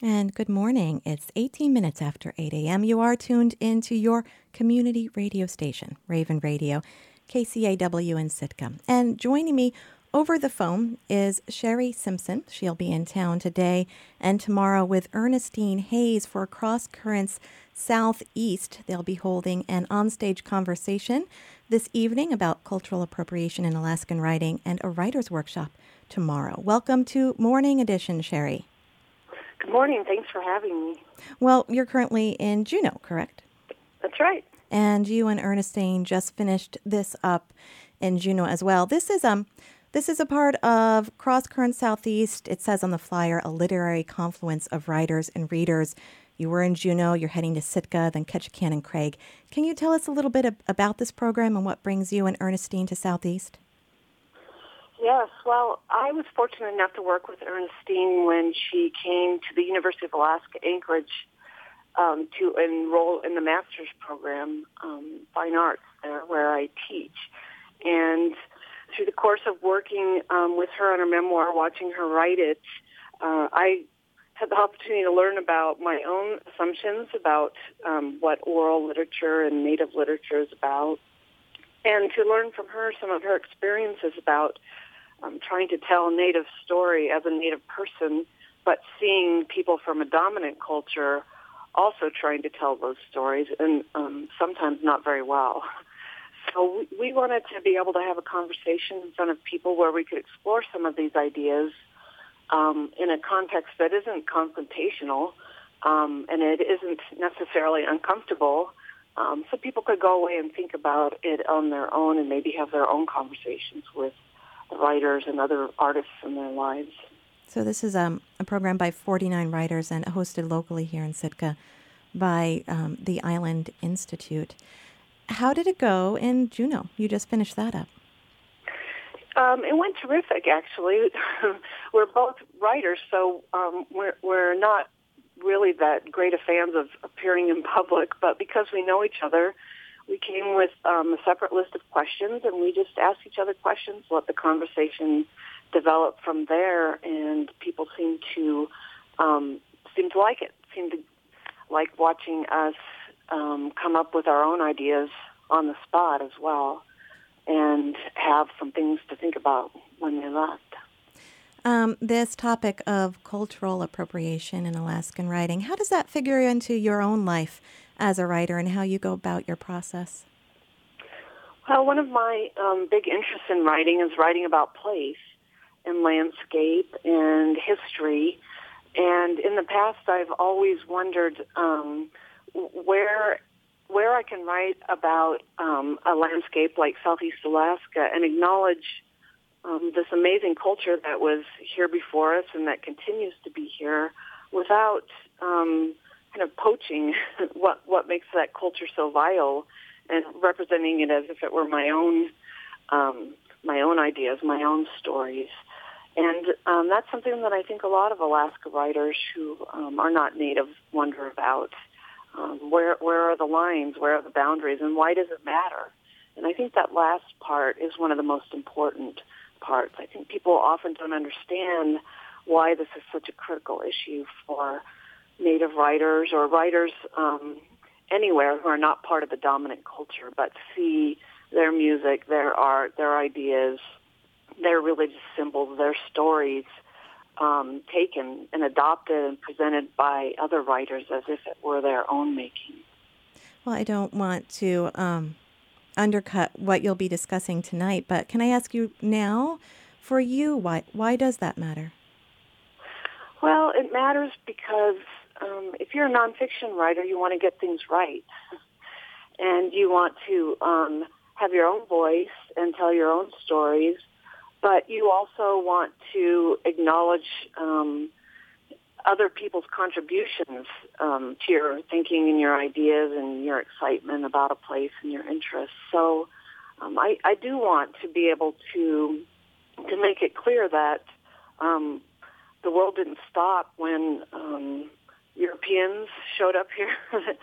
And good morning. It's 18 minutes after 8 a.m. You are tuned into your community radio station, Raven Radio, KCAW in Sitka. And joining me over the phone is Sherry Simpson. She'll be in town today and tomorrow with Ernestine Hayes for Cross Currents Southeast. They'll be holding an onstage conversation this evening about cultural appropriation in Alaskan writing and a writer's workshop tomorrow. Welcome to Morning Edition, Sherry. Good morning. Thanks for having me. Well, you're currently in Juneau, correct? That's right. And you and Ernestine just finished this up in Juneau as well. This is a part of Cross Currents Southeast. It says on the flyer, a literary confluence of writers and readers. You were in Juneau, you're heading to Sitka, then Ketchikan and Craig. Can you tell us a little bit about this program and what brings you and Ernestine to Southeast? Yes, well, I was fortunate enough to work with Ernestine when she came to the University of Alaska Anchorage to enroll in the master's program, Fine Arts, there where I teach. And through the course of working with her on her memoir, watching her write it, I had the opportunity to learn about my own assumptions about what oral literature and Native literature is about, and to learn from her some of her experiences about trying to tell a Native story as a Native person, but seeing people from a dominant culture also trying to tell those stories, and sometimes not very well. So we wanted to be able to have a conversation in front of people where we could explore some of these ideas in a context that isn't confrontational, and it isn't necessarily uncomfortable, so people could go away and think about it on their own and maybe have their own conversations with writers and other artists in their lives. So this is a program by 49 writers and hosted locally here in Sitka by the Island Institute. How did it go in Juneau? You just finished that up. It went terrific, actually. We're both writers, so we're not really that great of fans of appearing in public, but because we know each other, we came with a separate list of questions, and we just asked each other questions, let the conversation develop from there, and people seemed to like it, seemed to like watching us come up with our own ideas on the spot as well, and have some things to think about when they left. This topic of cultural appropriation in Alaskan writing, how does that figure into your own life as a writer and how you go about your process? Well, one of my big interests in writing is writing about place and landscape and history. And in the past, I've always wondered where I can write about a landscape like Southeast Alaska and acknowledge this amazing culture that was here before us and that continues to be here without kind of poaching what makes that culture so vital and representing it as if it were my own ideas, my own stories. And that's something that I think a lot of Alaska writers who are not Native wonder about. Where are the lines? Where are the boundaries? And why does it matter? And I think that last part is one of the most important parts. I think people often don't understand why this is such a critical issue for Native writers or writers anywhere who are not part of the dominant culture, but see their music, their art, their ideas, their religious symbols, their stories taken and adopted and presented by other writers as if it were their own making. Well, I don't want to undercut what you'll be discussing tonight, but can I ask you now, for you, why does that matter? Well, it matters because if you're a nonfiction writer, you want to get things right. And you want to have your own voice and tell your own stories, but you also want to acknowledge other people's contributions to your thinking and your ideas and your excitement about a place and your interests. So I do want to be able to make it clear that the world didn't stop when Europeans showed up here.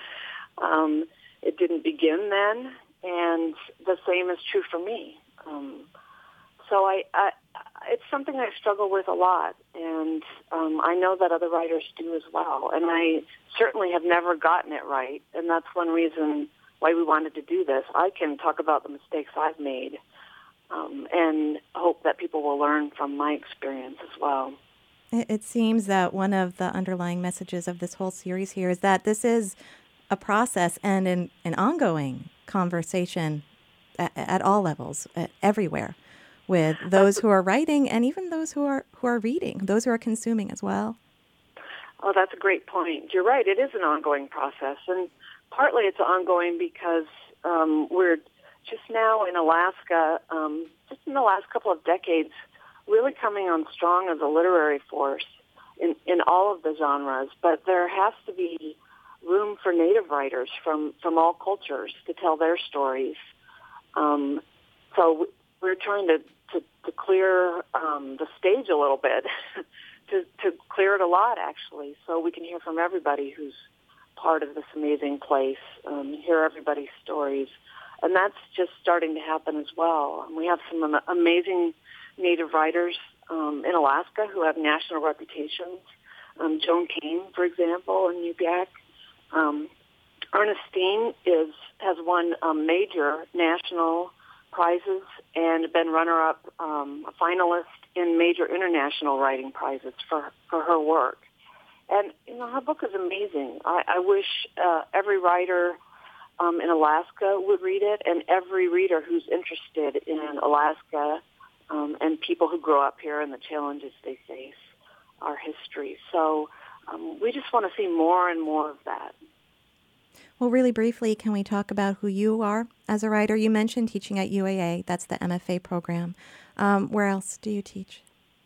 It didn't begin then, and the same is true for me. So it's something I struggle with a lot, and I know that other writers do as well. And I certainly have never gotten it right, and that's one reason why we wanted to do this. I can talk about the mistakes I've made and hope that people will learn from my experience as well. It seems that one of the underlying messages of this whole series here is that this is a process and an ongoing conversation at all levels, everywhere, with those who are writing and even those who are reading, those who are consuming as well. Oh, that's a great point. You're right. It is an ongoing process, and partly it's ongoing because we're just now in Alaska, just in the last couple of decades, really coming on strong as a literary force in all of the genres. But there has to be room for Native writers from all cultures to tell their stories. So we're trying to clear the stage a little bit, to clear it a lot, actually, so we can hear from everybody who's part of this amazing place, hear everybody's stories. And that's just starting to happen as well. We have some amazing Native writers in Alaska who have national reputations. Joan Kane, for example, in Nupiaq. Ernestine has won major national prizes and been runner-up, a finalist in major international writing prizes for her work. And, her book is amazing. I wish every writer in Alaska would read it, and every reader who's interested in Alaska and people who grow up here and the challenges they face, our history. So we just want to see more and more of that. Well, really briefly, can we talk about who you are as a writer? You mentioned teaching at UAA. That's the MFA program. Where else do you teach?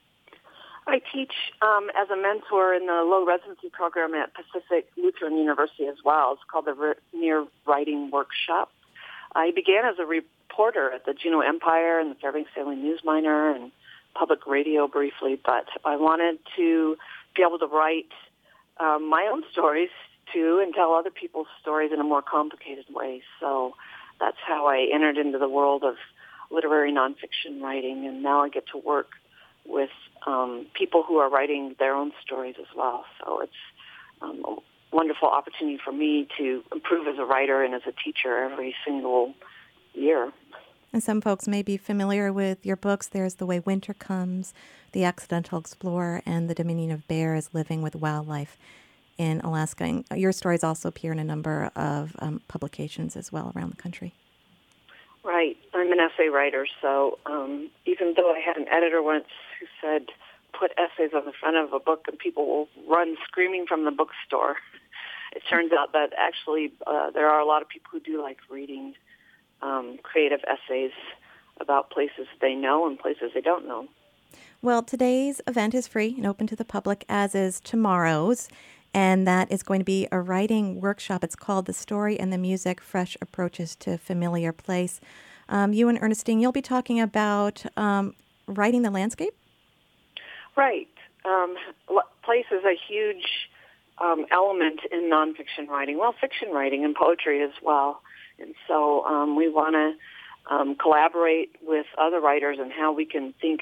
I teach as a mentor in the low residency program at Pacific Lutheran University as well. It's called the Rainier Writing Workshop. I began as a reporter at the Juneau Empire and the Fairbanks Daily News Miner and public radio briefly, but I wanted to be able to write my own stories too and tell other people's stories in a more complicated way. So that's how I entered into the world of literary nonfiction writing, and now I get to work with people who are writing their own stories as well. So it's a wonderful opportunity for me to improve as a writer and as a teacher every single year. And some folks may be familiar with your books. There's The Way Winter Comes, The Accidental Explorer, and The Dominion of Bears, Living with Wildlife in Alaska. And your stories also appear in a number of publications as well around the country. Right. I'm an essay writer, so even though I had an editor once who said, put essays on the front of a book and people will run screaming from the bookstore, it turns out that actually there are a lot of people who do like reading creative essays about places they know and places they don't know. Well, today's event is free and open to the public, as is tomorrow's. And that is going to be a writing workshop. It's called The Story and the Music, Fresh Approaches to Familiar Place. You and Ernestine, you'll be talking about writing the landscape? Right. Place is a huge element in nonfiction writing. Well, fiction writing and poetry as well. And so we want to collaborate with other writers on how we can think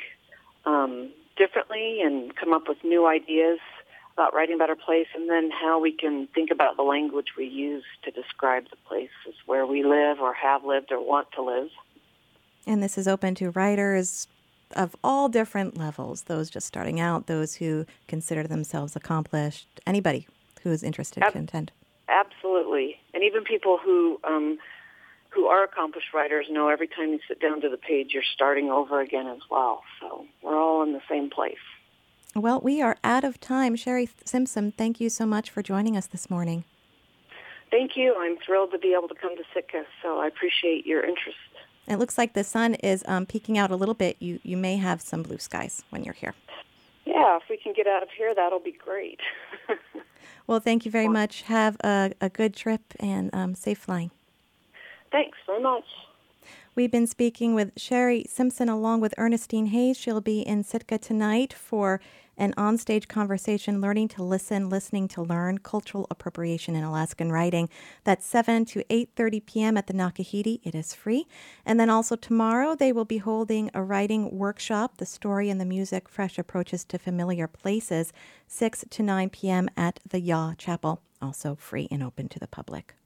differently and come up with new ideas about writing about our place, and then how we can think about the language we use to describe the places where we live or have lived or want to live. And this is open to writers of all different levels, those just starting out, those who consider themselves accomplished, anybody who is interested can attend. Absolutely. And even people who are accomplished writers know every time you sit down to the page, you're starting over again as well. So we're all in the same place. Well, we are out of time. Sherry Simpson, thank you so much for joining us this morning. Thank you. I'm thrilled to be able to come to Sitka, so I appreciate your interest. It looks like the sun is peeking out a little bit. You may have some blue skies when you're here. Yeah, if we can get out of here, that'll be great. Well, thank you very much. Have a good trip and safe flying. Thanks very much. We've been speaking with Sherry Simpson along with Ernestine Hayes. She'll be in Sitka tonight for an onstage conversation, Learning to Listen, Listening to Learn, Cultural Appropriation in Alaskan Writing. That's 7 to 8:30 p.m. at the Nakahiti. It is free. And then also tomorrow they will be holding a writing workshop, The Story and the Music, Fresh Approaches to Familiar Places, 6 to 9 p.m. at the Yaw Chapel, also free and open to the public.